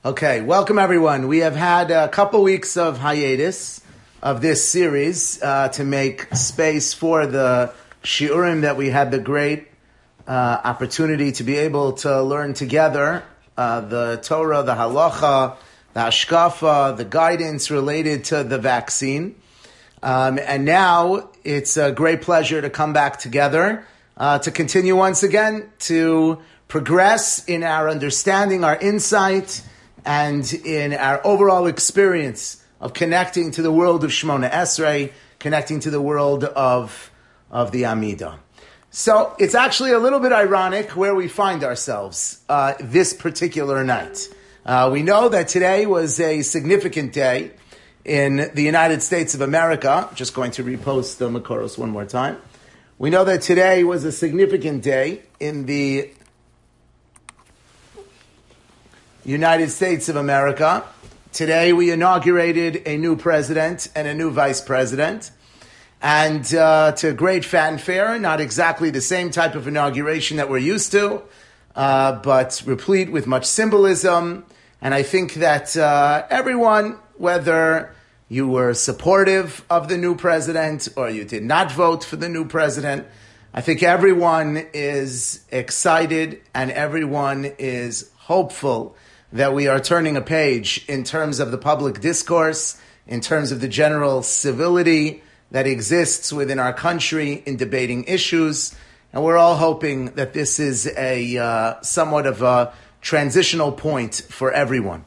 Okay, welcome everyone. We have had a couple weeks of hiatus of this series to make space for the shiurim that we had the great opportunity to be able to learn together, the Torah, the halacha, the hashkafa, the guidance related to the vaccine. And now it's a great pleasure to come back together to continue once again to progress in our understanding, our insight, and in our overall experience of connecting to the world of Shemona Esrei, connecting to the world of the Amidah. So it's actually a little bit ironic where we find ourselves this particular night. We know that today was a significant day in the United States of America. I'm just going to repost the Makoros one more time. We know that today was a significant day in the United States of America. Today we inaugurated a new president and a new vice president. And to great fanfare, not exactly the same type of inauguration that we're used to, but replete with much symbolism. And I think that everyone, whether you were supportive of the new president or you did not vote for the new president, I think everyone is excited and everyone is hopeful that we are turning a page in terms of the public discourse, in terms of the general civility that exists within our country in debating issues. And we're all hoping that this is a somewhat of a transitional point for everyone.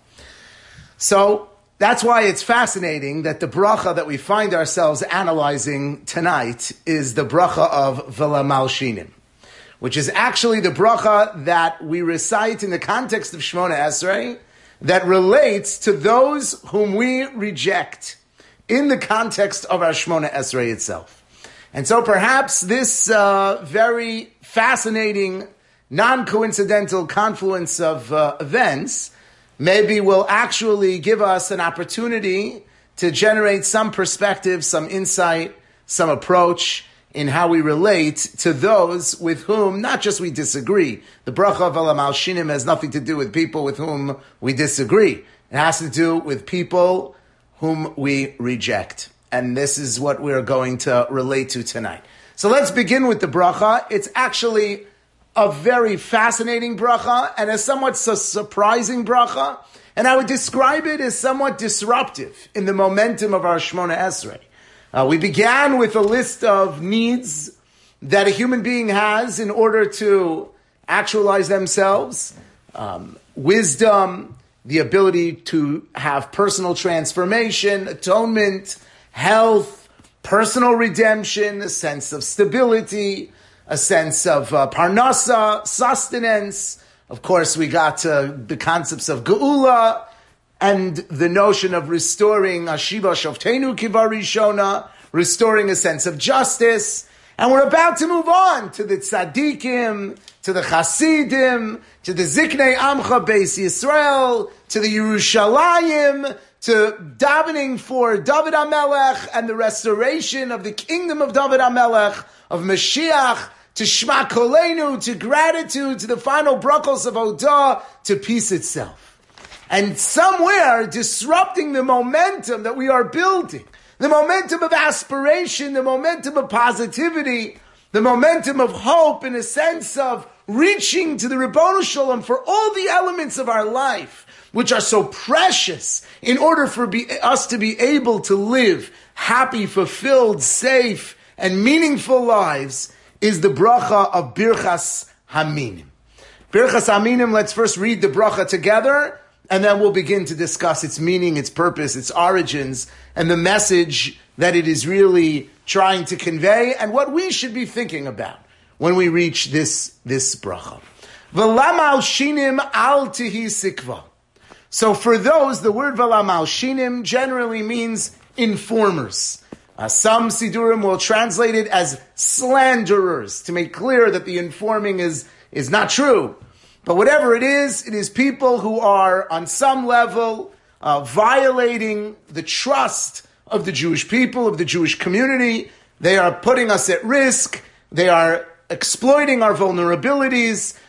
So that's why it's fascinating that the bracha that we find ourselves analyzing tonight is the bracha of V'la Malshinim, which is actually the bracha that we recite in the context of Shemona Esrei that relates to those whom we reject in the context of our Shemona Esrei itself. And so perhaps this very fascinating, non-coincidental confluence of events maybe will actually give us an opportunity to generate some perspective, some insight, some approach in how we relate to those with whom not just we disagree. The bracha of V'la Malshinim has nothing to do with people with whom we disagree. It has to do with people whom we reject. And this is what we're going to relate to tonight. So let's begin with the bracha. It's actually a very fascinating bracha and a somewhat surprising bracha. And I would describe it as somewhat disruptive in the momentum of our Shemona Esrei. We began with a list of needs that a human being has in order to actualize themselves. Wisdom, the ability to have personal transformation, atonement, health, personal redemption, a sense of stability, a sense of parnasa, sustenance. Of course, we got to the concepts of geula, and the notion of restoring Ashiva Shoftenu Kivar Rishona, restoring a sense of justice. And we're about to move on to the tzaddikim, to the chasidim, to the ziknei amcha beis Yisrael, to the Yerushalayim, to davening for David HaMelech and the restoration of the kingdom of David HaMelech, of Mashiach, to Shema Kolenu, to gratitude, to the final brachos of Odah, to peace itself. And somewhere disrupting the momentum that we are building, the momentum of aspiration, the momentum of positivity, the momentum of hope, in a sense of reaching to the Ribbono Shalom for all the elements of our life, which are so precious in order for us to be able to live happy, fulfilled, safe, and meaningful lives, is the bracha of Birchas Haminim. Birchas Haminim, let's first read the bracha together, and then we'll begin to discuss its meaning, its purpose, its origins, and the message that it is really trying to convey, and what we should be thinking about when we reach this bracha. V'la Malshinim al tihi sikva. So for those, the word V'la Malshinim generally means informers. Some Sidurim will translate it as slanderers, to make clear that the informing is not true. But whatever it is people who are on some level violating the trust of the Jewish people, of the Jewish community. They are putting us at risk. They are exploiting our vulnerabilities.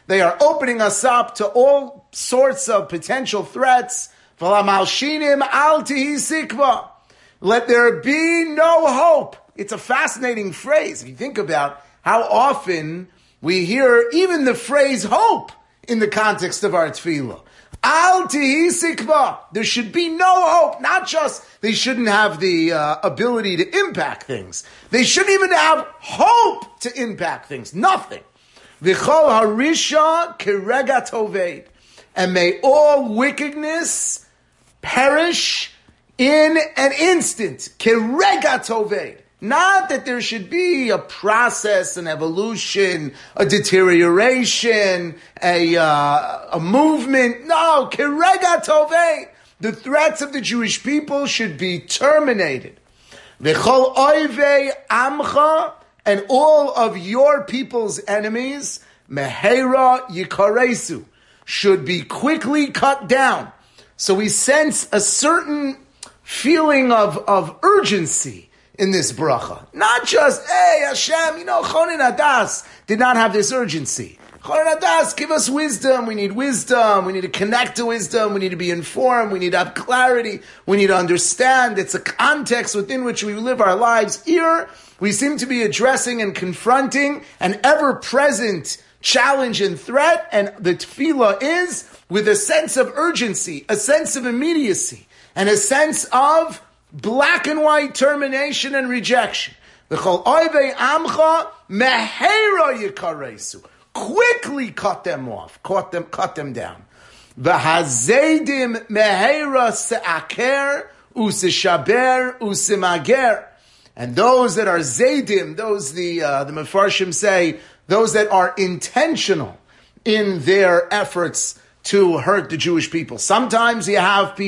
They are opening us up to all sorts of potential threats. V'lamalshinim al tihi sikva. Let there be no hope. It's a fascinating phrase. If you think about how often we hear even the phrase hope in the context of our tefillah. Al tihi sikva. There should be no hope. Not just they shouldn't have the ability to impact things. They shouldn't even have hope to impact things. Nothing. V'chol harisha kerega toved. And may all wickedness perish in an instant. Kerega toved. Not that there should be a process, an evolution, a deterioration, a movement. No, kerega toved. The threats of the Jewish people should be terminated. V'chol oivei amcha, and all of your people's enemies, mehera yikaresu, should be quickly cut down. So we sense a certain feeling of urgency in this bracha. Not just, hey, Hashem, Chonin Hadas did not have this urgency. Chonin Hadas, give us wisdom. We need wisdom. We need to connect to wisdom. We need to be informed. We need to have clarity. We need to understand. It's a context within which we live our lives. Here, we seem to be addressing and confronting an ever-present challenge and threat, and the tefillah is with a sense of urgency, a sense of immediacy, and a sense of black and white termination and rejection. V'chol oivei amcha mehera yikaresu. Quickly cut them off, cut them down. V'hazedim mehera se'aker u'seshaber u'semager. And those that are zaydim, those the Mefarshim say, those that are intentional in their efforts to hurt the Jewish people. Sometimes you have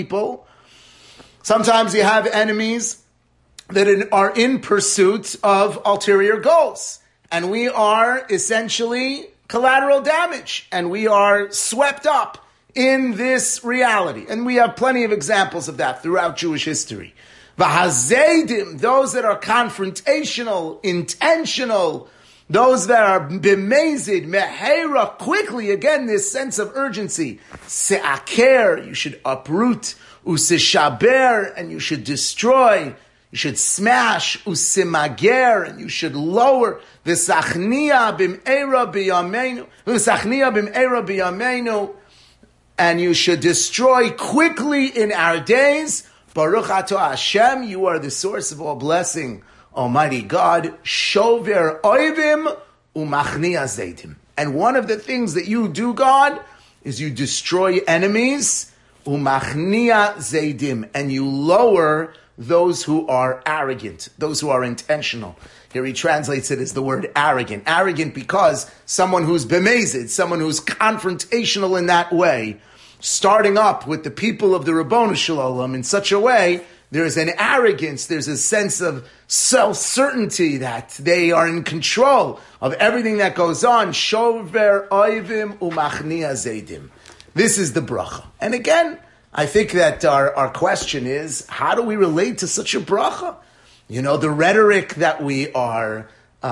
enemies that are in pursuit of ulterior goals. And we are essentially collateral damage. And we are swept up in this reality. And we have plenty of examples of that throughout Jewish history. V'hazedim, those that are confrontational, intentional, those that are b'mezid, mehera, quickly, again, this sense of urgency. Se'aker, you should uproot. Useshaber, and you should destroy. You should smash. Usemager, and you should lower. V'sachnia b'm'era b'yameinu. V'sachnia b'm'era b'yameinu. And you should destroy quickly in our days. Baruch ato Hashem, you are the source of all blessing. Almighty God, shover oivim umachnia zaydim. And one of the things that you do, God, is you destroy enemies, umachnia zaydim, and you lower those who are arrogant, those who are intentional. Here he translates it as the word arrogant. Arrogant because someone who's bemazed, someone who's confrontational in that way, starting up with the people of the Rabbonu Shalom in such a way, there's an arrogance, there's a sense of self-certainty that they are in control of everything that goes on. Shover oivim umachnia zaydim. This is the bracha. And again, I think that our question is, how do we relate to such a bracha? The rhetoric that we are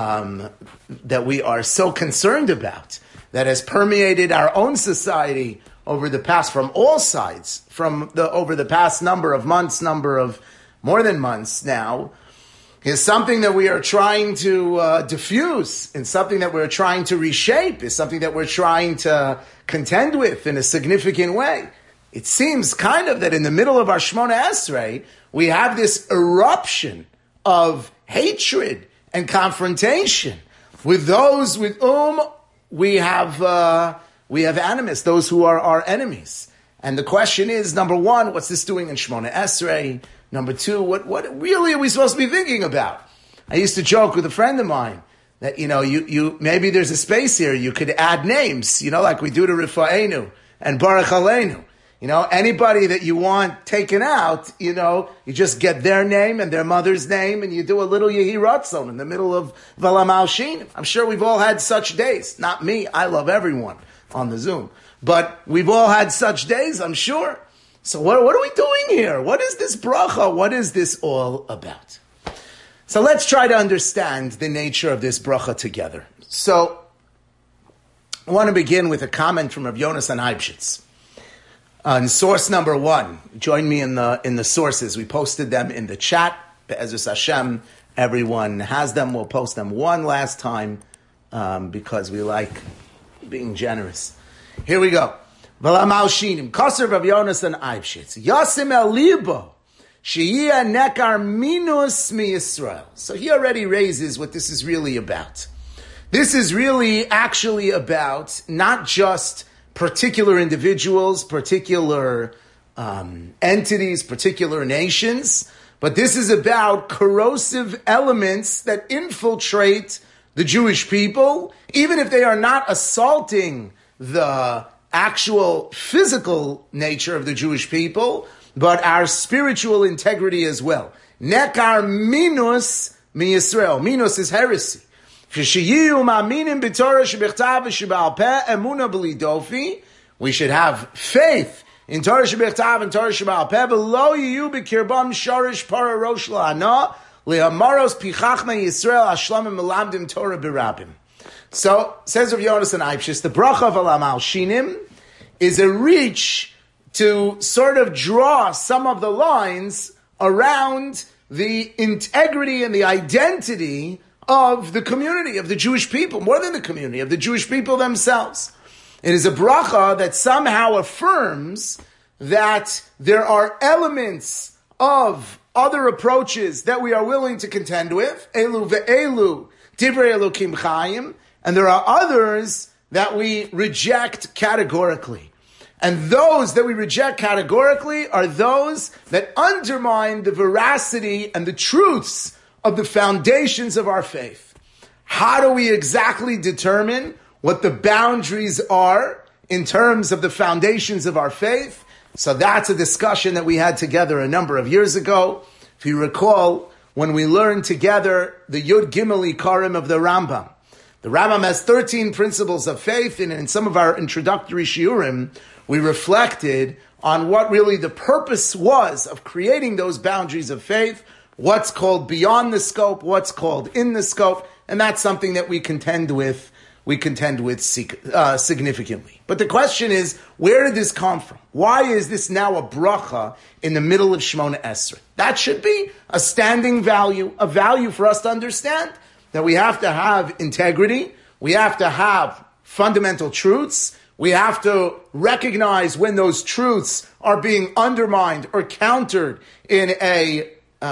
so concerned about, that has permeated our own society over the past, from all sides, over the past number of months, more than months now, is something that we are trying to diffuse, and something that we're trying to reshape, is something that we're trying to contend with in a significant way. It seems kind of that in the middle of our Shmona Esrei, we have this eruption of hatred and confrontation with those with whom we have animus, those who are our enemies. And the question is, number one, what's this doing in Shmona Esrei? Number two, what really are we supposed to be thinking about? I used to joke with a friend of mine that, you maybe there's a space here, you could add names, like we do to Rifa'enu and Baruch Aleinu. Anybody that you want taken out, you just get their name and their mother's name, and you do a little Yehi Ratzon in the middle of Valamal Shin. I'm sure we've all had such days. Not me. I love everyone on the Zoom. But we've all had such days, I'm sure. So what are we doing here? What is this bracha? What is this all about? So let's try to understand the nature of this bracha together. So I want to begin with a comment from Rav Yonasan Eibshitz. On source number 1, join me in the sources. We posted them in the chat. Be'ezus Hashem, everyone has them. We'll post them one last time because we like being generous. Here we go. V'lamal shinim kaser Rav Yonasan Eibshitz yasim el libo sheyia nekar minus mi Yisrael. So he already raises what this is really about. This is really actually about not just particular individuals, particular entities, particular nations, but this is about corrosive elements that infiltrate the Jewish people, even if they are not assaulting the actual physical nature of the Jewish people, but our spiritual integrity as well. Nekar minus mi Yisrael. Minus is heresy. We should have faith in Torah Shebechtav and Torah Sheba'al Peh, v'lo yiyu b'kirbam shorish para rosh la'ana le'amaros pichachma Yisrael ashlamim melamdim Torah b'rabim. So, says Rav Yonasan Eibshitz, the bracha of Alamal Shinim is a reach to sort of draw some of the lines around the integrity and the identity of the community, of the Jewish people, more than the community, of the Jewish people themselves. It is a bracha that somehow affirms that there are elements of other approaches that we are willing to contend with, elu ve'elu, divrei Elokim chayim, and there are others that we reject categorically. And those that we reject categorically are those that undermine the veracity and the truths of the foundations of our faith. How do we exactly determine what the boundaries are in terms of the foundations of our faith? So that's a discussion that we had together a number of years ago. If you recall, when we learned together the Yud Gimel Ikarim of the Rambam. The Rambam has 13 principles of faith, and in some of our introductory shiurim, we reflected on what really the purpose was of creating those boundaries of faith, what's called beyond the scope, what's called in the scope, and that's something that we contend with significantly. But the question is, where did this come from? Why is this now a bracha in the middle of Shemona Esrei? That should be a standing value, a value for us to understand that we have to have integrity, we have to have fundamental truths, we have to recognize when those truths are being undermined or countered in a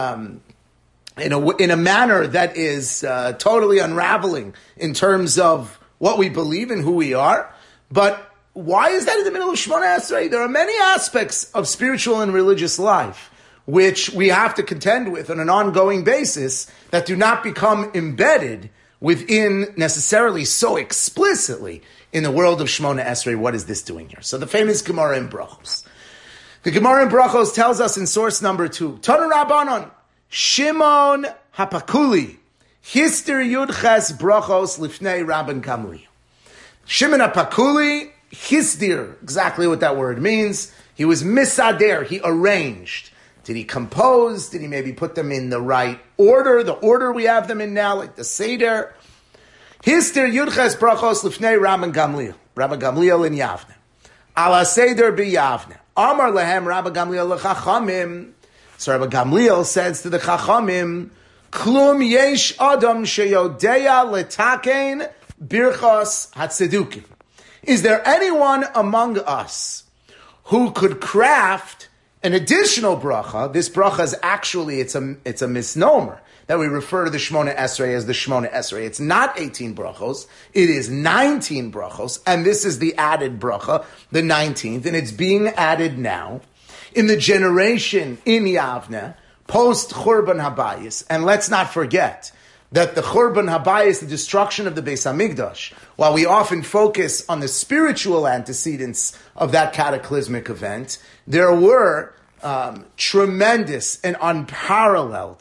manner that is totally unraveling in terms of what we believe and who we are. But why is that in the middle of Shemona Esrei? There are many aspects of spiritual and religious life which we have to contend with on an ongoing basis that do not become embedded within necessarily so explicitly in the world of Shemona Esrei. What is this doing here? So the famous Gemara in Brachos. The Gemara in Brachos tells us in source number 2, Tanu Rabbanon, Shimon Hapakuli, Hister Yudches Brachos Lifnei Rabban Gamliel. Shimon Hapakuli, Hisdir, exactly what that word means. He was misader, he arranged. Did he compose? Did he maybe put them in the right order? The order we have them in now, like the Seder. Hister Yudches Brachos Lifnei Rabban Gamliel. Rabban Gamliel in Yavne. Ala Seder bi Yavne. Amar lehem Rabban Gamliel lechachamim. So Rabban Gamliel says to the Chachamim, Klum yesh adam sheyodeya letakein birchos hatzedukim. Is there anyone among us who could craft an additional bracha? This bracha is actually, it's a misnomer that we refer to the Shemona Esrei as the Shemona Esrei. It's not 18 brachos, it is 19 brachos, and this is the added bracha, the 19th, and it's being added now in the generation in Yavne, post Churban Habayis. And let's not forget that the Churban Habayis, the destruction of the Beis Hamikdash, while we often focus on the spiritual antecedents of that cataclysmic event, there were tremendous and unparalleled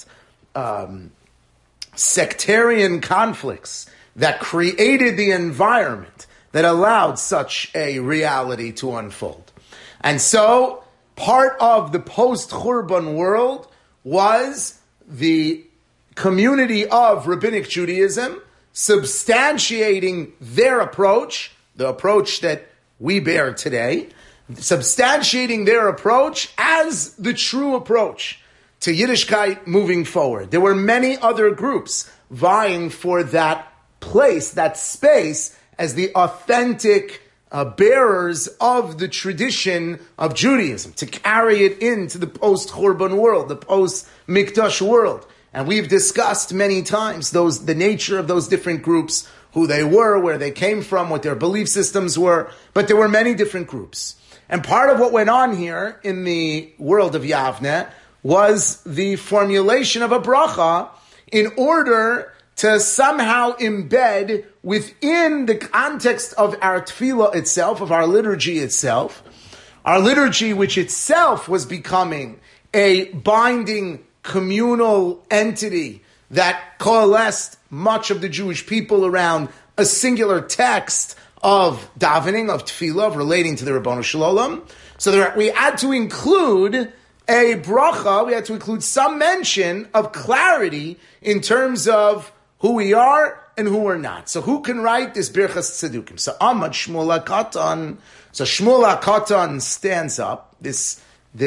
sectarian conflicts that created the environment that allowed such a reality to unfold. And so, part of the post-Churban world was the community of Rabbinic Judaism substantiating their approach the approach that we bear today, substantiating their approach as the true approach to Yiddishkeit moving forward. There were many other groups vying for that place, that space, as the authentic bearers of the tradition of Judaism, to carry it into the post-Churban world, the post-Mikdash world. And we've discussed many times the nature of those different groups, who they were, where they came from, what their belief systems were. But there were many different groups. And part of what went on here in the world of Yavne was the formulation of a bracha in order to somehow embed within the context of our tefillah itself, of our liturgy itself, our liturgy which itself was becoming a binding communal entity that coalesced much of the Jewish people around a singular text of davening, of tefillah, of relating to the Ribono Shel Olam. So we had to include a bracha, we had to include some mention of clarity in terms of who we are and who we're not. So who can write this Birchas Tzedukim? So Amad Shmuel HaKatan. So Shmuel HaKatan stands up, this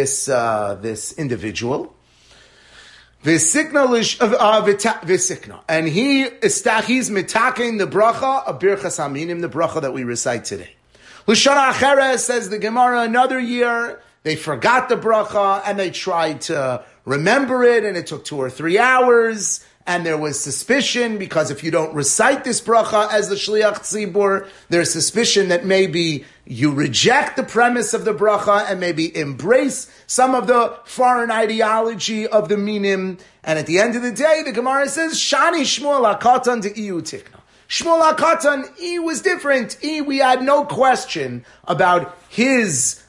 individual, V'sikna, and he's mitaking the bracha of Birchas Haminim, the bracha that we recite today. L'shana Acheres, says the Gemara, another year, they forgot the bracha, and they tried to remember it, and it took 2 or 3 hours, and there was suspicion, because if you don't recite this bracha as the Shliach Tzibur, there's suspicion that maybe you reject the premise of the bracha and maybe embrace some of the foreign ideology of the minim. And at the end of the day, the Gemara says, Shani Shmuel HaKatan de Iyu Tikna. Shmuel HaKatan, he was different. We had no question about his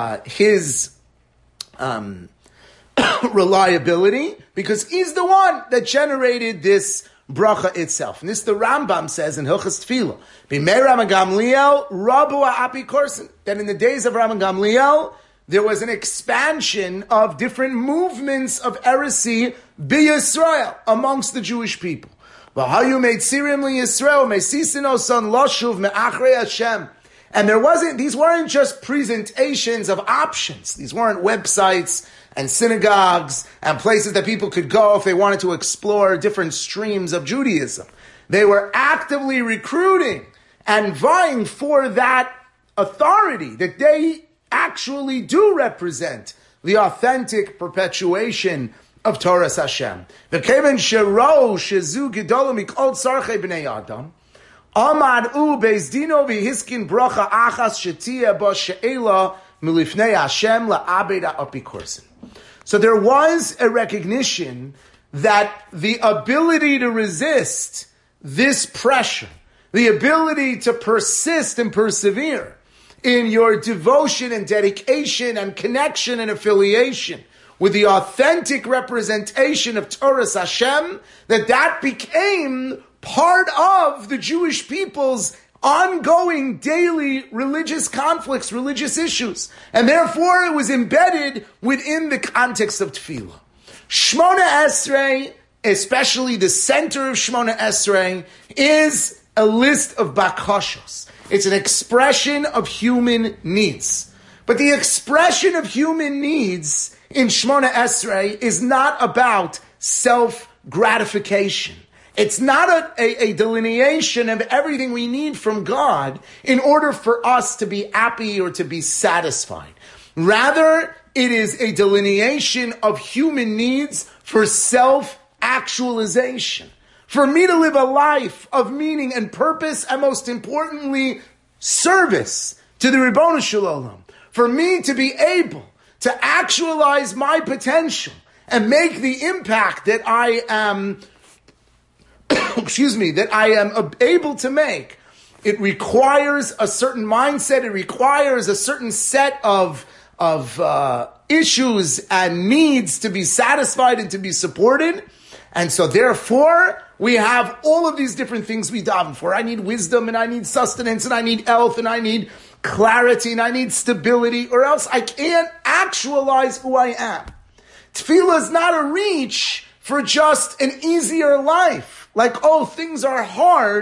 reliability, because he's the one that generated this bracha itself. And this the Rambam says in Hilchas Tefillah, B'mei Rabban Gamliel, Rabu Ha'api Korsin, that in the days of Rabban Gamliel, there was an expansion of different movements of heresy b'Yisrael, amongst the Jewish people. V'hayu meitzirim liYisrael, meisisino son loshuv me'achrei Hashem. And these weren't just presentations of options. These weren't websites and synagogues and places that people could go if they wanted to explore different streams of Judaism. They were actively recruiting and vying for that authority, that they actually do represent the authentic perpetuation of Torah Hashem. V'keven shero shezu gedolah mikol tzarchei b'nei Adam, Amad u bezdino v'hiskin bracha achas shetia ba she'ela milifnei Hashem la'abed ha'apikorsin. So there was a recognition that the ability to resist this pressure, the ability to persist and persevere in your devotion and dedication and connection and affiliation with the authentic representation of Torah Hashem, that became part of the Jewish people's ongoing daily religious conflicts, religious issues. And therefore it was embedded within the context of tefillah. Shmona Esrei, especially the center of Shmona Esrei, is a list of bakashos. It's an expression of human needs. But the expression of human needs in Shmona Esrei is not about self-gratification. It's not a delineation of everything we need from God in order for us to be happy or to be satisfied. Rather, it is a delineation of human needs for self-actualization. For me to live a life of meaning and purpose, and most importantly, service to the Ribono Shel Olam. For me to be able to actualize my potential and make the impact that I am able to make. It requires a certain mindset. It requires a certain set of issues and needs to be satisfied and to be supported. And so therefore, we have all of these different things we daven for. I need wisdom, and I need sustenance, and I need health, and I need clarity, and I need stability, or else I can't actualize who I am. Tefillah is not a reach for just an easier life. Like, things are hard,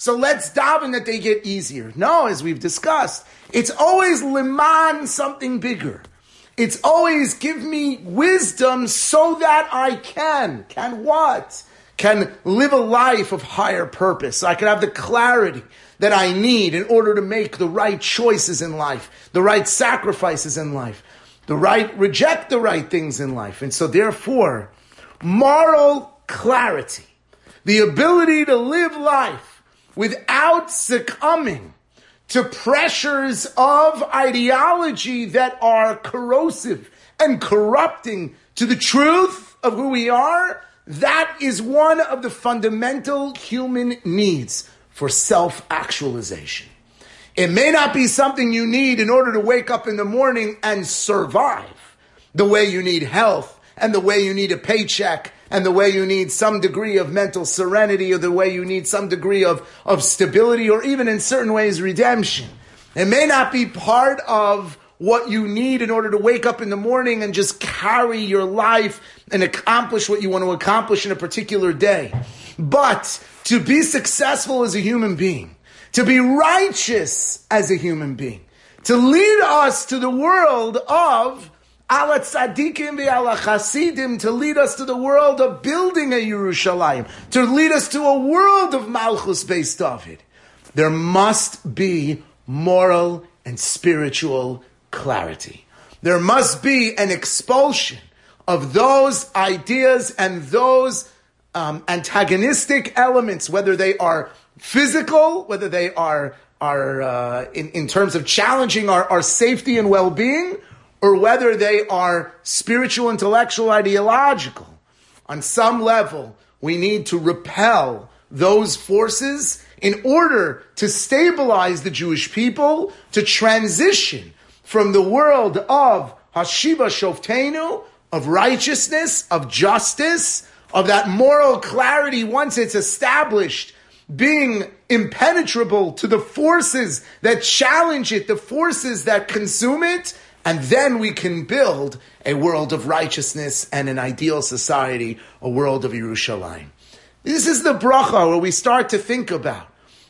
so let's daven that they get easier. No, as we've discussed, it's always liman something bigger. It's always give me wisdom so that I can what? Can live a life of higher purpose. So I can have the clarity that I need in order to make the right choices in life, the right sacrifices in life, reject the right things in life. And so therefore, moral clarity, the ability to live life without succumbing to pressures of ideology that are corrosive and corrupting to the truth of who we are, that is one of the fundamental human needs for self-actualization. It may not be something you need in order to wake up in the morning and survive the way you need health and the way you need a paycheck and the way you need some degree of mental serenity or the way you need some degree of stability or even in certain ways redemption. It may not be part of what you need in order to wake up in the morning and just carry your life and accomplish what you want to accomplish in a particular day. But to be successful as a human being, to be righteous as a human being, to lead us to the world of ala tzadikim ve'ala chasidim, to lead us to the world of building a Yerushalayim, to lead us to a world of Malchus Beis David. There must be moral and spiritual clarity. There must be an expulsion of those ideas and those antagonistic elements, whether they are physical, whether they are in terms of challenging our safety and well-being, or whether they are spiritual, intellectual, ideological. On some level, we need to repel those forces in order to stabilize the Jewish people, to transition from the world of Hashiva Shoftenu, of righteousness, of justice, of that moral clarity once it's established, being impenetrable to the forces that challenge it, the forces that consume it, and then we can build a world of righteousness and an ideal society, a world of Yerushalayim. This is the bracha where we start to think about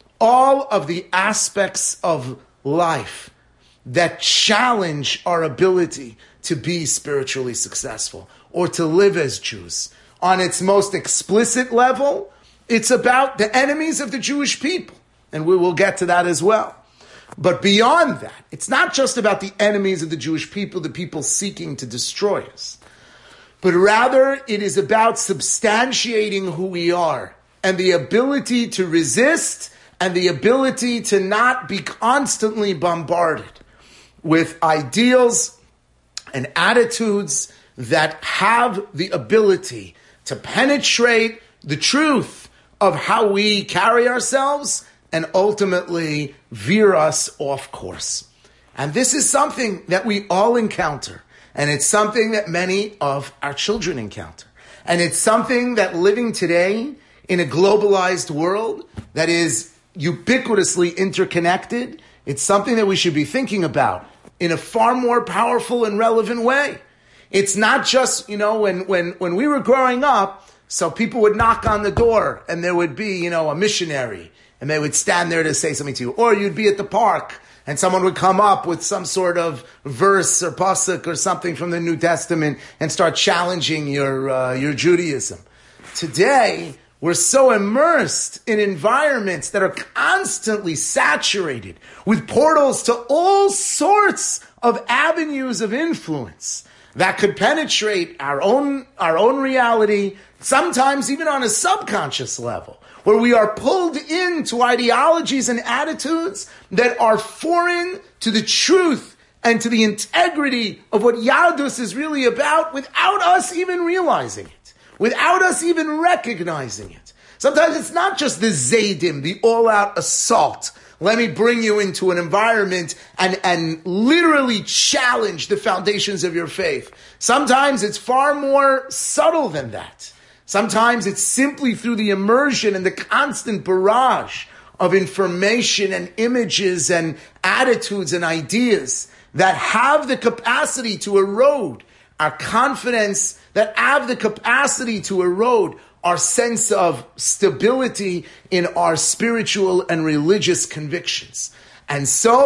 all of the aspects of life that challenge our ability to be spiritually successful or to live as Jews. On its most explicit level, it's about the enemies of the Jewish people, and we will get to that as well. But beyond that, it's not just about the enemies of the Jewish people, the people seeking to destroy us, but rather it is about substantiating who we are and the ability to resist and the ability to not be constantly bombarded with ideals and attitudes that have the ability to penetrate the truth of how we carry ourselves and ultimately veer us off course. And this is something that we all encounter. And it's something that many of our children encounter. And it's something that living today in a globalized world that is ubiquitously interconnected, it's something that we should be thinking about in a far more powerful and relevant way. It's not just, when we were growing up, so people would knock on the door and there would be, a missionary and they would stand there to say something to you. Or you'd be at the park and someone would come up with some sort of verse or pasuk or something from the New Testament and start challenging your Judaism. Today, we're so immersed in environments that are constantly saturated with portals to all sorts of avenues of influence that could penetrate our own reality, sometimes even on a subconscious level, where we are pulled into ideologies and attitudes that are foreign to the truth and to the integrity of what Yahadus is really about without us even realizing it, without us even recognizing it. Sometimes it's not just the Zaydim, the all-out assault. Let me bring you into an environment and literally challenge the foundations of your faith. Sometimes it's far more subtle than that. Sometimes it's simply through the immersion and the constant barrage of information and images and attitudes and ideas that have the capacity to erode our confidence, that have the capacity to erode our sense of stability in our spiritual and religious convictions. And so,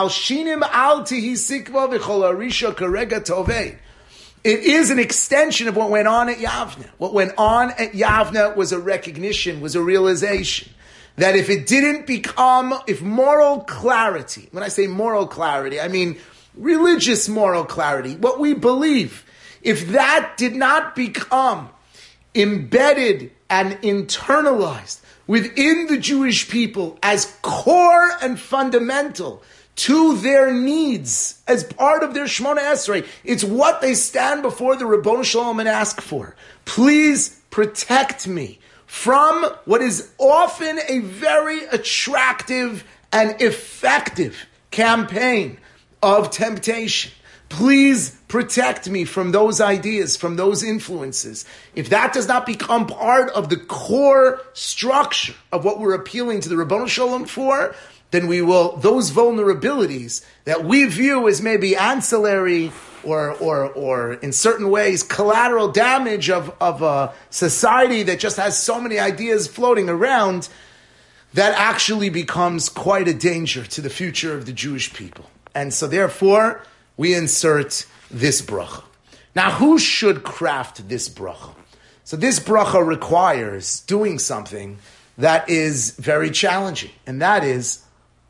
it is an extension of what went on at Yavne. What went on at Yavne was a recognition, was a realization that if moral clarity, when I say moral clarity, I mean religious moral clarity, what we believe, if that did not become embedded and internalized within the Jewish people as core and fundamental to their needs as part of their Shemona Esrei. It's what they stand before the Ribbon Shalom and ask for. Please protect me from what is often a very attractive and effective campaign of temptation. Please protect me from those ideas, from those influences. If that does not become part of the core structure of what we're appealing to the Ribbon Shalom for, then those vulnerabilities that we view as maybe ancillary or in certain ways collateral damage of a society that just has so many ideas floating around, that actually becomes quite a danger to the future of the Jewish people. And so therefore, we insert this bracha. Now, who should craft this bracha? So this bracha requires doing something that is very challenging, and that is,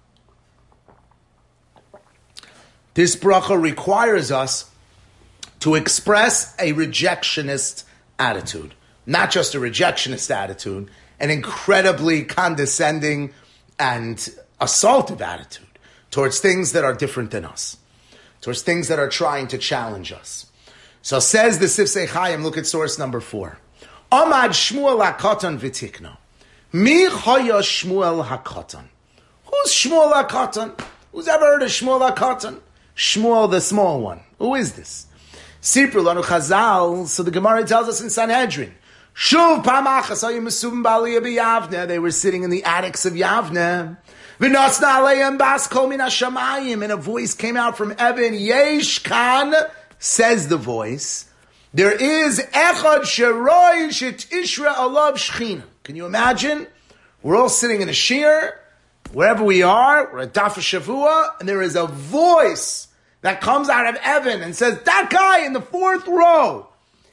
this bracha requires us to express a rejectionist attitude. Not just a rejectionist attitude, an incredibly condescending and assaultive attitude towards things that are different than us, towards things that are trying to challenge us. So says the Sifsei Chaim, look at source number 4. Amad Shmuel HaKatan v'tikno. Mi chaya Shmuel HaKatan. Who's Shmuel HaKatan? Who's ever heard of Shmuel HaKatan? Shmuel the small one. Who is this? Sipru lanu Chazal. So the Gemara tells us in Sanhedrin. Shuv pamachas ayu mesubim b'aliyah b'Yavne. They were sitting in the attics of Yavne. V'nosna aleim bas kol min hashamayim. And a voice came out from heaven. Yesh kan, says the voice, there is echad sheroi shetishra alav shchina. Can you imagine? We're all sitting in a shir, wherever we are, we're at Daf Shavua, and there is a voice that comes out of heaven and says, that guy in the 4th row,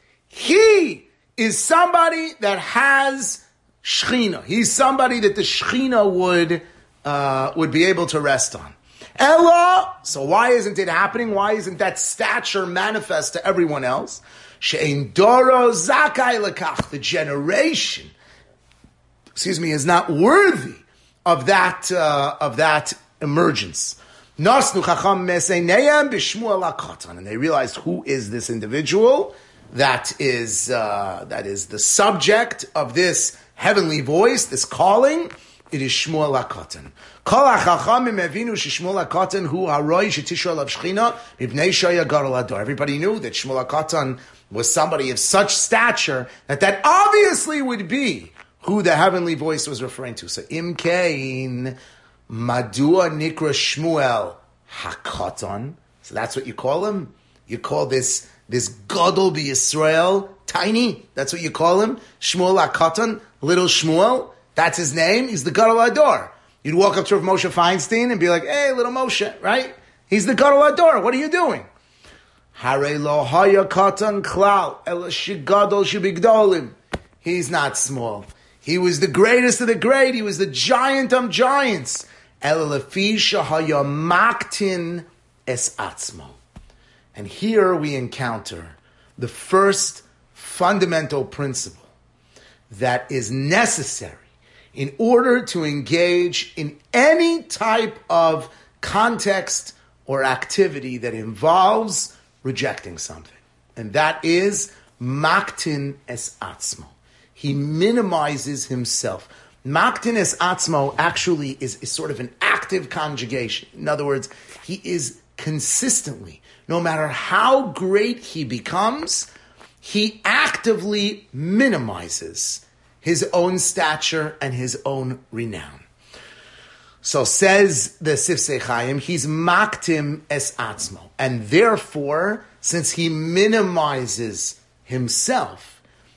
he is somebody that has Shechina. He's somebody that the Shechina would be able to rest on. Ella, so why isn't it happening? Why isn't that stature manifest to everyone else? She'ein doro zakai lekach. The generation, is not worthy of that emergence. Nasnu chacham meseineyam b'Shmuel HaKatan. And they realized, who is this individual that is the subject of this heavenly voice, this calling? It is Shmuel HaKatan. Kol hachachamim evinu sheShmuel HaKatan hu haroi shetishra alav shchina mipnei shaya gadol hador. Everybody knew that Shmuel HaKatan was somebody of such stature that obviously would be who the heavenly voice was referring to. So imkein madua nikra Shmuel HaKatan. So that's what you call him. You call this gadol b'Yisrael tiny. That's what you call him. Shmuel HaKatan, little Shmuel. That's his name. He's the Gadol Hador. You'd walk up to Rav Moshe Feinstein and be like, hey, little Moshe, right? He's the Gadol Hador. What are you doing? Harei lo haya katan klal, ela shigadol shebigdolim. He's not small. He was the greatest of the great. He was the giant of giants. Ela lefi shahaya maktin es atzmo. And here we encounter the first fundamental principle that is necessary in order to engage in any type of context or activity that involves rejecting something. And that is maktin es atzmo. He minimizes himself. Maktin es atzmo actually is sort of an active conjugation. In other words, he is consistently, no matter how great he becomes, he actively minimizes his own stature and his own renown. So says the Sifsei Chaim, he's maktim es atzmo. And therefore, since he minimizes himself,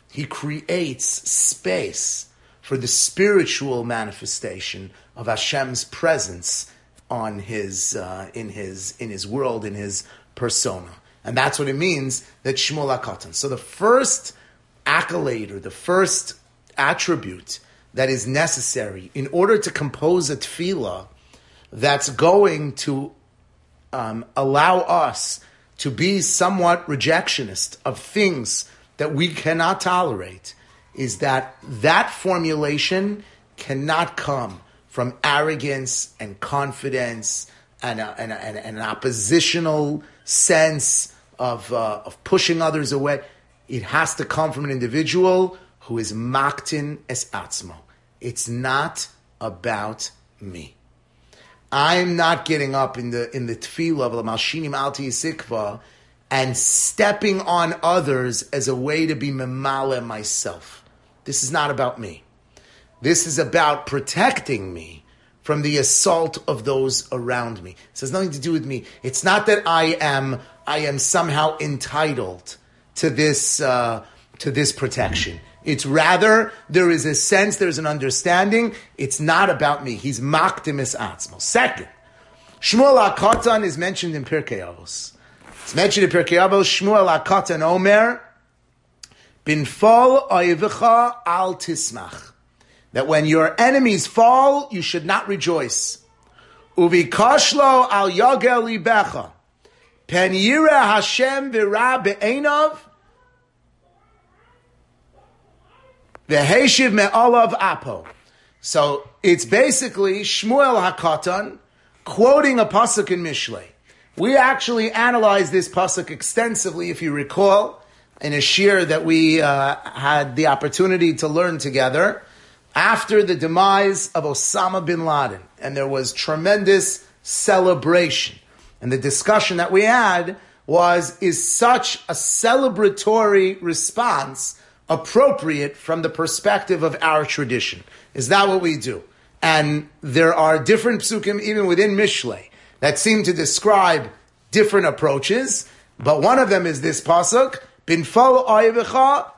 he creates space for the spiritual manifestation of Hashem's presence on in his world, in his persona. And that's what it means that Shmuel HaKatan. So the first accolade, or the first attribute that is necessary in order to compose a tefillah that's going to allow us to be somewhat rejectionist of things that we cannot tolerate, is that formulation cannot come from arrogance and confidence and an oppositional sense of pushing others away. It has to come from an individual who is maktin es atzmo. It's not about me. I'm not getting up in the tefillah of Malshinim Alti Yisikva and stepping on others as a way to be memale myself. This is not about me. This is about protecting me from the assault of those around me. It has nothing to do with me. It's not that I am somehow entitled to this protection. It's rather, there is a sense, there's an understanding, it's not about me. He's makdim es atzmo. Second, Shmuel HaKatan is mentioned in Pirkei Avos. It's mentioned in Pirkei Avos, Shmuel HaKatan Omer, Binfal oivecha al tismach. That when your enemies fall, you should not rejoice. Uvikashlo al yagel libecha. Pen yira Hashem v'ra be'einav. V'heshiv me'olav apo. So it's basically Shmuel HaKatan quoting a pasuk in Mishlei. We actually analyzed this pasuk extensively, if you recall, in a shir that we had the opportunity to learn together after the demise of Osama bin Laden. And there was tremendous celebration. And the discussion that we had was, is such a celebratory response appropriate from the perspective of our tradition? Is that what we do? And there are different psukim, even within Mishlei, that seem to describe different approaches. But one of them is this pasuk, Binfal oivecha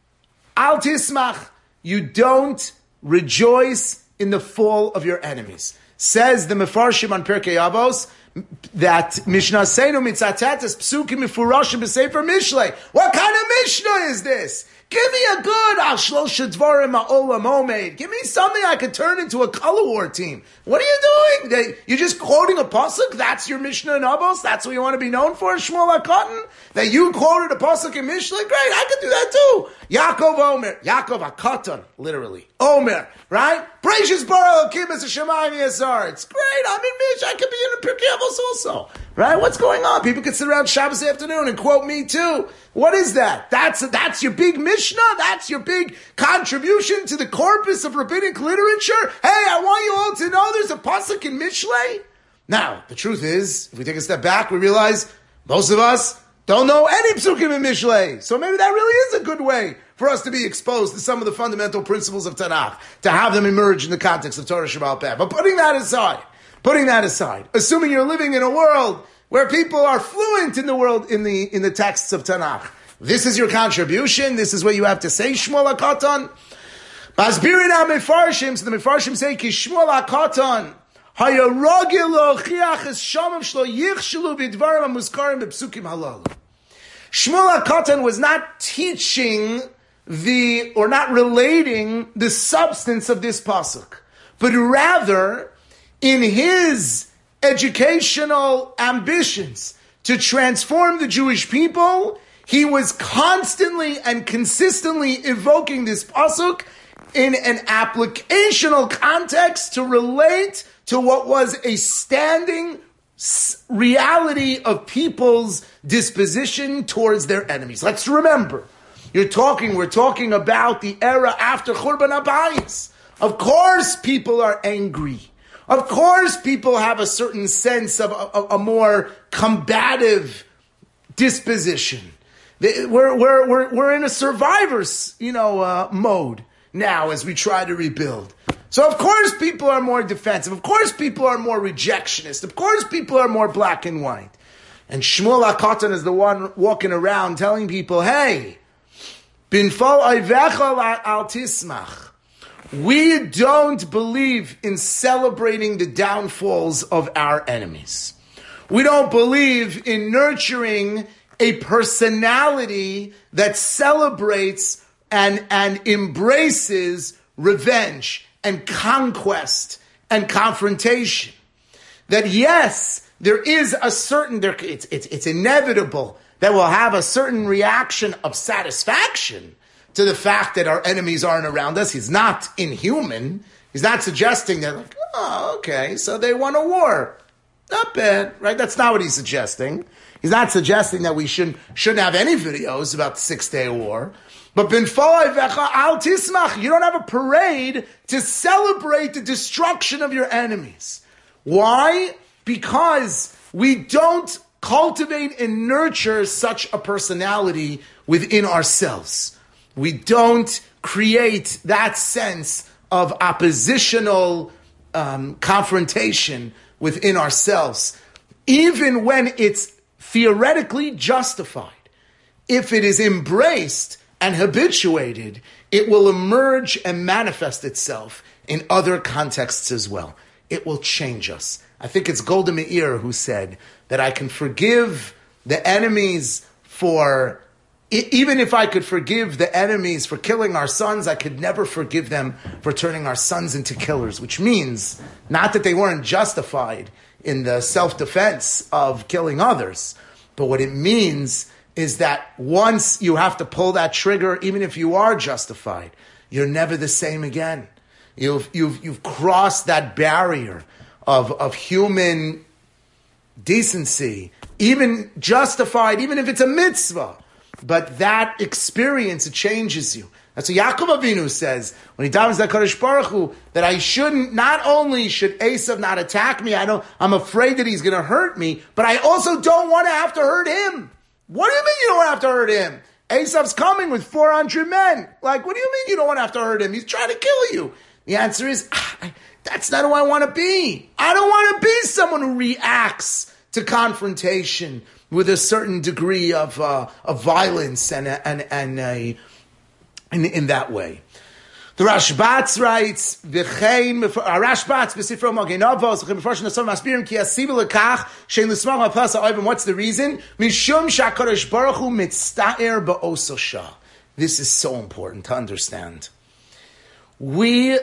al tismach. You don't rejoice in the fall of your enemies. Says the Mefarshim on Pirkei Avos that Mishnah Seinu mitzatetes psukim mifurashim b'sefer Mishlei. What kind of Mishnah is this? Give me a good al shlosha dvarim ha'olam omeid. Give me something I could turn into a color war team. What are you doing? You're just quoting a pasuk? That's your Mishnah in Avos? That's what you want to be known for, Shmuel HaKatan? That you quoted a pasuk in Mishlei? Great, I could do that too. Yaakov Omer. Yaakov HaKatan, literally. Omer, right? Precious Baruch Kim as a Shemayim Yasar. It's great, I'm in Mishnah. I could be in a Pirkei Avos also. Right? What's going on? People could sit around Shabbos afternoon and quote me too. What is that? That's your big Mishnah? That's your big contribution to the corpus of rabbinic literature? Hey, I want you all to know there's a pasuk in Mishlei. Now, the truth is, if we take a step back, we realize most of us don't know any psukim in Mishlei. So maybe that really is a good way for us to be exposed to some of the fundamental principles of Tanakh, to have them emerge in the context of Torah Sheba'al Peh. But putting that aside, assuming you're living in a world where people are fluent in the world, in the texts of Tanakh, this is your contribution, this is what you have to say, Shmuel HaKatan. Masbirin HaMefarshim, so the Mefarshim say, Ki Shmuel HaKatan, Hayarogil lo chiach es shamam shlo yichshelu b'dvarim hamuzkarim b'psukim halalu. Shmuel HaKatan was not teaching or not relating the substance of this pasuk, but rather, in his educational ambitions to transform the Jewish people, he was constantly and consistently evoking this pasuk in an applicational context to relate to what was a standing reality of people's disposition towards their enemies. Let's remember, we're talking about the era after Churban HaBayis. Of course people are angry. Of course people have a certain sense of a more combative disposition. We're in a survivor's, mode now as we try to rebuild. So of course people are more defensive. Of course people are more rejectionist. Of course people are more black and white. And Shmuel HaKatan is the one walking around telling people, hey, Binfal oivecha al tismach. We don't believe in celebrating the downfalls of our enemies. We don't believe in nurturing a personality that celebrates and embraces revenge and conquest and confrontation. That yes, there is a certain, it's inevitable that we'll have a certain reaction of satisfaction to the fact that our enemies aren't around us. He's not inhuman. He's not suggesting that, like, oh, okay, so they won a war. Not bad, right? That's not what he's suggesting. He's not suggesting that we shouldn't have any videos about the 6-Day War. But bin vecha al tismach, you don't have a parade to celebrate the destruction of your enemies. Why? Because we don't cultivate and nurture such a personality within ourselves. We don't create that sense of oppositional confrontation within ourselves, even when it's theoretically justified. If it is embraced and habituated, it will emerge and manifest itself in other contexts as well. It will change us. I think it's Golda Meir who said that I can forgive the enemies for, even if I could forgive the enemies for killing our sons, I could never forgive them for turning our sons into killers, which means not that they weren't justified in the self-defense of killing others, but what it means is that once you have to pull that trigger, even if you are justified, you're never the same again. You've crossed that barrier of human decency, even justified, even if it's a mitzvah. But that experience, it changes you. That's what Yaakov Avinu says when he davens to HaKadosh Baruch Hu, that I shouldn't, not only should Esav not attack me, I'm afraid that he's going to hurt me, but I also don't want to have to hurt him. What do you mean you don't have to hurt him? Esav's coming with 400 men. Like, what do you mean you don't want to have to hurt him? He's trying to kill you. The answer is, that's not who I want to be. I don't want to be someone who reacts to confrontation with a certain degree of violence and in that way. The Rashbatz writes, what's the reason? This is so important to understand. We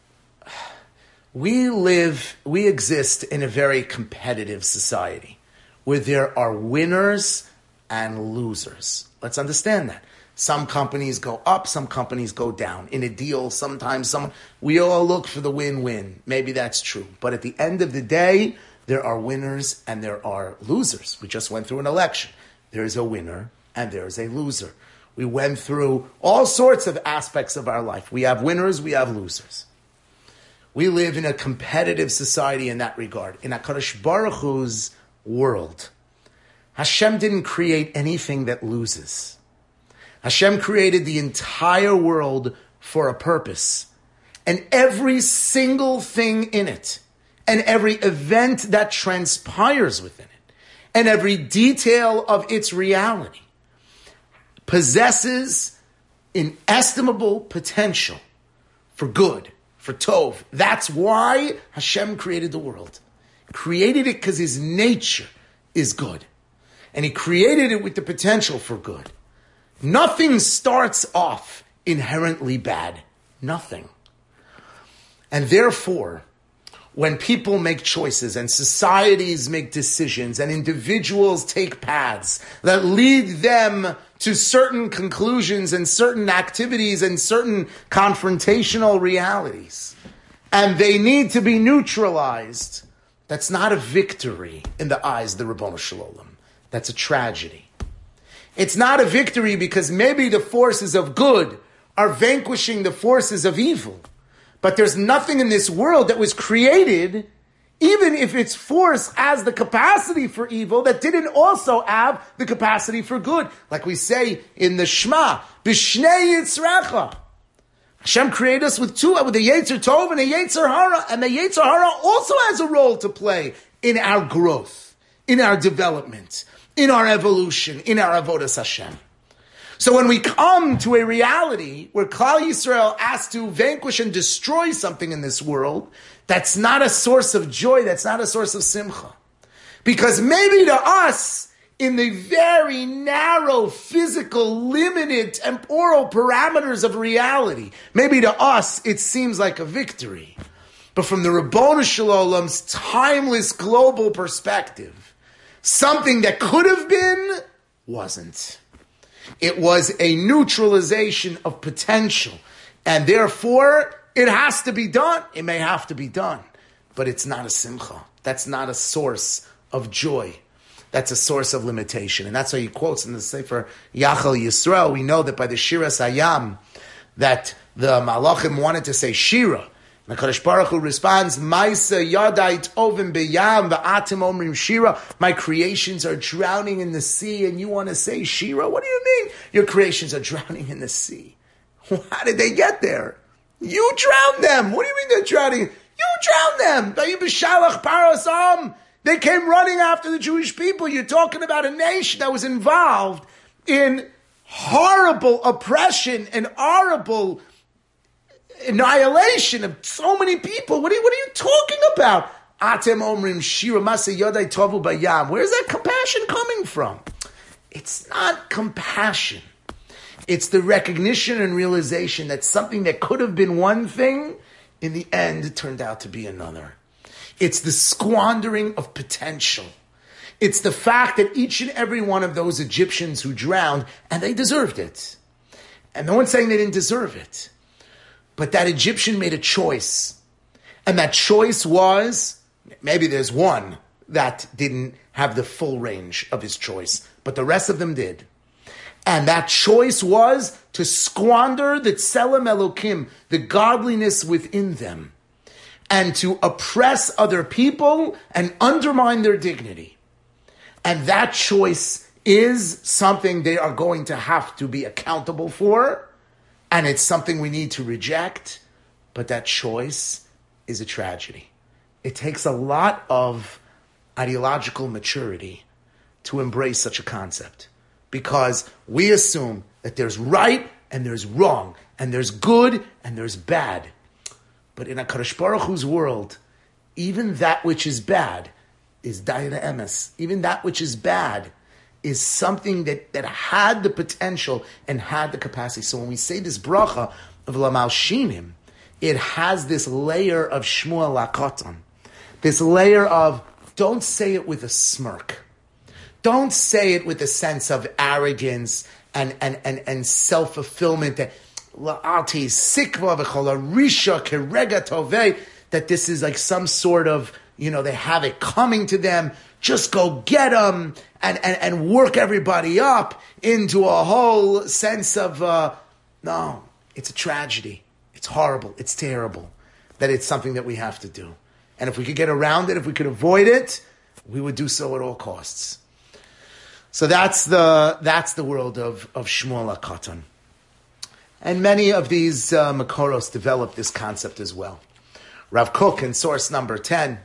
exist in a very competitive society where there are winners and losers. Let's understand that. Some companies go up, some companies go down. In a deal, sometimes we all look for the win-win. Maybe that's true. But at the end of the day, there are winners and there are losers. We just went through an election. There is a winner and there is a loser. We went through all sorts of aspects of our life. We have winners, we have losers. We live in a competitive society in that regard. In HaKadosh Baruch Hu's world, Hashem didn't create anything that loses. Hashem created the entire world for a purpose. And every single thing in it, and every event that transpires within it, and every detail of its reality possesses inestimable potential for good, for tov. That's why Hashem created the world. Created it because his nature is good. And he created it with the potential for good. Nothing starts off inherently bad. Nothing. And therefore, when people make choices and societies make decisions and individuals take paths that lead them to certain conclusions and certain activities and certain confrontational realities, and they need to be neutralized, that's not a victory in the eyes of the Ribbono Shel Olam. That's a tragedy. It's not a victory because maybe the forces of good are vanquishing the forces of evil. But there's nothing in this world that was created, even if its force has the capacity for evil, that didn't also have the capacity for good. Like we say in the Shema, B'shnei Yitzrecha. Hashem created us with two, with a Yetzer Tov and a Yetzer Hara, and the Yetzer Hara also has a role to play in our growth, in our development, in our evolution, in our avodas Hashem. So when we come to a reality where Klal Yisrael has to vanquish and destroy something in this world, that's not a source of joy, that's not a source of simcha. Because maybe to us, in the very narrow, physical, limited, temporal parameters of reality, maybe to us it seems like a victory. But from the Ribono Shel Olam's timeless global perspective, something that could have been, wasn't. It was a neutralization of potential. And therefore, it has to be done. It may have to be done. But it's not a simcha. That's not a source of joy. That's a source of limitation. And that's why he quotes in the Sefer Yachal Yisrael. We know that by the Shiras Hayam, that the Malachim wanted to say Shira. And the Kadosh Baruch Hu responds, Maisa yadait ovim beyam va'atim omrim Shira. My creations are drowning in the sea, and you want to say Shira? What do you mean? Your creations are drowning in the sea. How did they get there? You drowned them. What do you mean they're drowning? You drowned them. They came running after the Jewish people. You're talking about a nation that was involved in horrible oppression and horrible annihilation of so many people. What are you talking about? Atem omrim shira masa yodai tovu bayam. Where's that compassion coming from? It's not compassion. It's the recognition and realization that something that could have been one thing, in the end, turned out to be another. It's the squandering of potential. It's the fact that each and every one of those Egyptians who drowned, and they deserved it. And no one's saying they didn't deserve it. But that Egyptian made a choice. And that choice was, maybe there's one that didn't have the full range of his choice, but the rest of them did. And that choice was to squander the Tselem Elokim, the godliness within them, and to oppress other people and undermine their dignity. And that choice is something they are going to have to be accountable for, and it's something we need to reject, but that choice is a tragedy. It takes a lot of ideological maturity to embrace such a concept, because we assume that there's right and there's wrong, and there's good and there's bad. But in HaKadosh Baruch Hu's world, even that which is bad is Dayana Emes. Even that which is bad is something that had the potential and had the capacity. So when we say this bracha of Lamal Shinim, it has this layer of Shmuel Lakotan, this layer of, don't say it with a smirk. Don't say it with a sense of arrogance and self-fulfillment, that that this is like some sort of, they have it coming to them. Just go get them and work everybody up into a whole sense of, no, it's a tragedy. It's horrible. It's terrible that it's something that we have to do. And if we could get around it, if we could avoid it, we would do so at all costs. So that's the world of Shmuel HaKatan. And many of these Makoros develop this concept as well. Rav Kook in source number 10.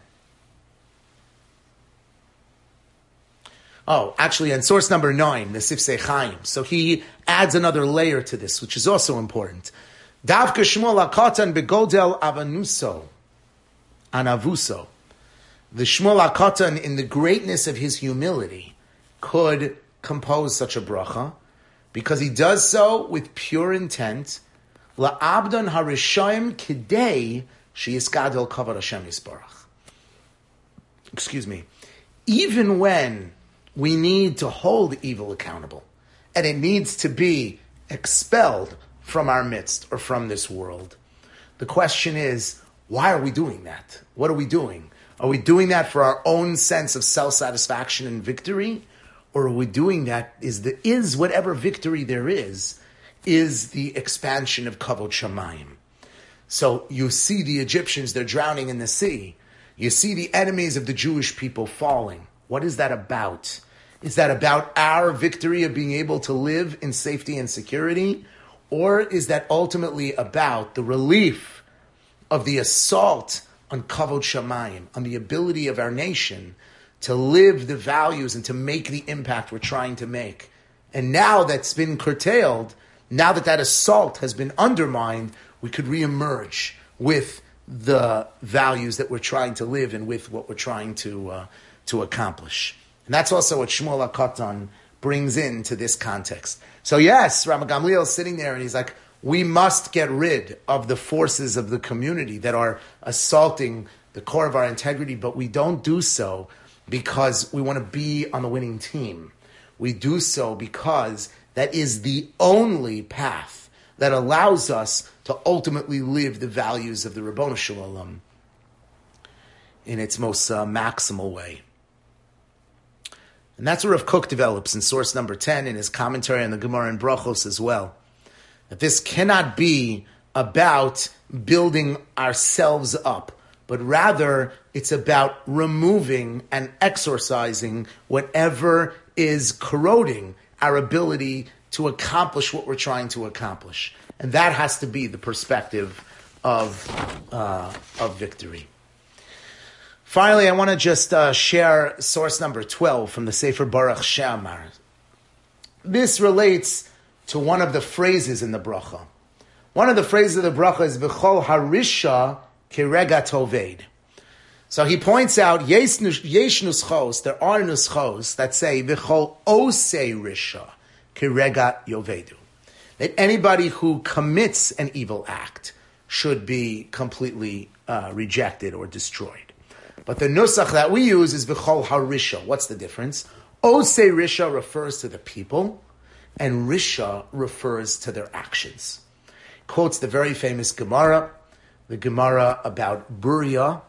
Oh, actually, in source number 9, the Sifsei Chaim. So he adds another layer to this, which is also important. Davka Shmuel HaKatan begodel avanuso, anavuso. The Shmuel HaKatan, in the greatness of his humility, could compose such a bracha, because he does so with pure intent. La'abdan harishayim kidei sheyiskadel kavod Hashem yisbarach. Excuse me. Even when we need to hold evil accountable, and it needs to be expelled from our midst or from this world, the question is, why are we doing that? What are we doing? Are we doing that for our own sense of self-satisfaction and victory? Or are we doing that, is whatever victory there is the expansion of Kavod Shamayim? So you see the Egyptians, they're drowning in the sea. You see the enemies of the Jewish people falling. What is that about? Is that about our victory of being able to live in safety and security? Or is that ultimately about the relief of the assault on Kavod Shamayim, on the ability of our nation to live the values and to make the impact we're trying to make And now that's been curtailed, now that that assault has been undermined, we could reemerge with the values that we're trying to live and with what we're trying to accomplish. And that's also what Shmuel HaKatan brings into this context. So yes, Rabbi Gamliel is sitting there and he's like, we must get rid of the forces of the community that are assaulting the core of our integrity, but we don't do so because we want to be on the winning team. We do so because that is the only path that allows us to ultimately live the values of the Ribbono Shel Olam in its most maximal way. And that's what Rav Kook develops in source number 10 in his commentary on the Gemara in Brachos as well. That this cannot be about building ourselves up, but rather it's about removing and exorcising whatever is corroding our ability to accomplish what we're trying to accomplish. And that has to be the perspective of victory. Finally, I want to just share source number 12 from the Sefer Baruch She'amar. This relates to one of the phrases in the bracha. One of the phrases of the bracha is V'chol harisha kirega toved. So he points out, yesh nuschos, there are nuschos that say V'chol osei risha kirega yovedu. That anybody who commits an evil act should be completely rejected or destroyed. But the nusach that we use is V'chol harisha. What's the difference? Osei risha refers to the people, and risha refers to their actions. Quotes the very famous Gemara, the Gemara about Buria,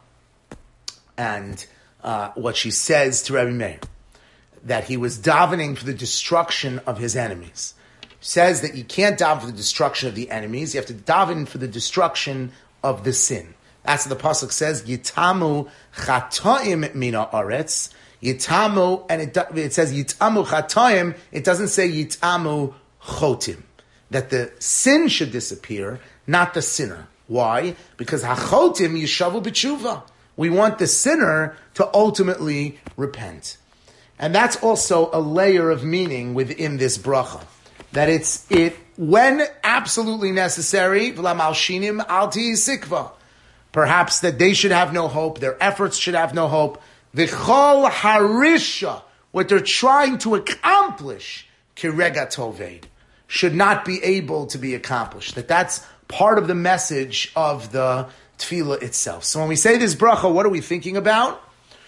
and what she says to Rabbi Meir, that he was davening for the destruction of his enemies. Says that you can't daven for the destruction of the enemies, you have to daven for the destruction of the sin. That's what the pasuk says, Yitamu chatoim mina aretz. Yitamu, and it says Yitamu chatoim, it doesn't say Yitamu chotim. That the sin should disappear, not the sinner. Why? Because hachotim yishavu b'tshuva. We want the sinner to ultimately repent. And that's also a layer of meaning within this bracha. That it's when absolutely necessary, v'la malshinim al tiyisikva. Perhaps that they should have no hope, their efforts should have no hope. V'chol harisha, what they're trying to accomplish, kirega toved, should not be able to be accomplished. That's part of the message of the tefillah itself. So when we say this bracha, what are we thinking about?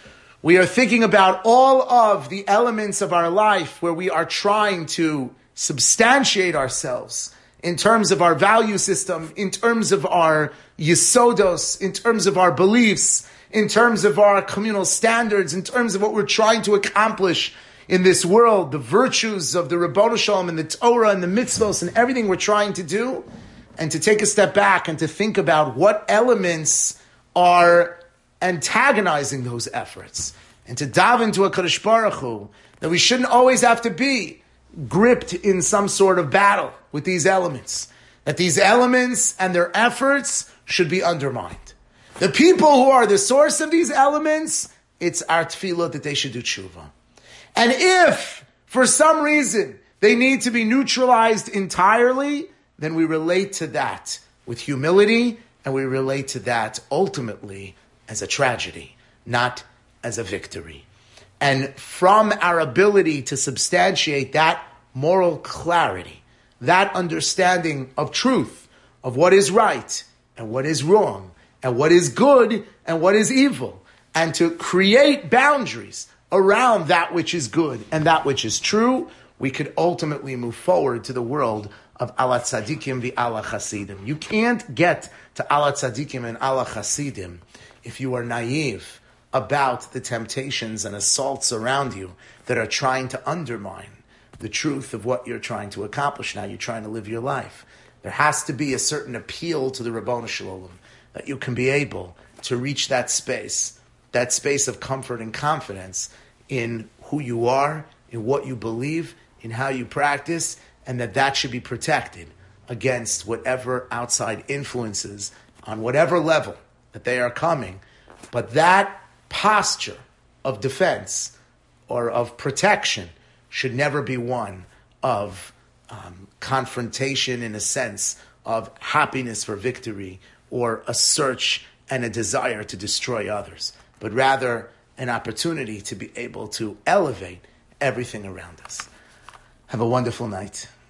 We are thinking about all of the elements of our life where we are trying to substantiate ourselves in terms of our value system, in terms of our yisodos, in terms of our beliefs, in terms of our communal standards, in terms of what we're trying to accomplish in this world, the virtues of the Ribbono Shel Olam and the Torah and the mitzvos and everything we're trying to do, and to take a step back and to think about what elements are antagonizing those efforts, and to dive into a Kadosh Baruch Hu, that we shouldn't always have to be gripped in some sort of battle with these elements, that these elements and their efforts should be undermined. The people who are the source of these elements, it's our tefillah that they should do tshuva. And if, for some reason, they need to be neutralized entirely, then we relate to that with humility, and we relate to that ultimately as a tragedy, not as a victory. And from our ability to substantiate that moral clarity, that understanding of truth, of what is right and what is wrong, and what is good and what is evil, and to create boundaries around that which is good and that which is true, we could ultimately move forward to the world of Ala Tzadikim v'Ala Chasidim. You can't get to Ala Tzadikim and Ala Chasidim if you are naive about the temptations and assaults around you that are trying to undermine the truth of what you're trying to accomplish now. You're trying to live your life. There has to be a certain appeal to the Ribbono Shel Olam that you can be able to reach that space of comfort and confidence in who you are, in what you believe, in how you practice, and that should be protected against whatever outside influences on whatever level that they are coming. But that posture of defense or of protection should never be one of confrontation in a sense of happiness for victory or a search and a desire to destroy others, but rather an opportunity to be able to elevate everything around us. Have a wonderful night.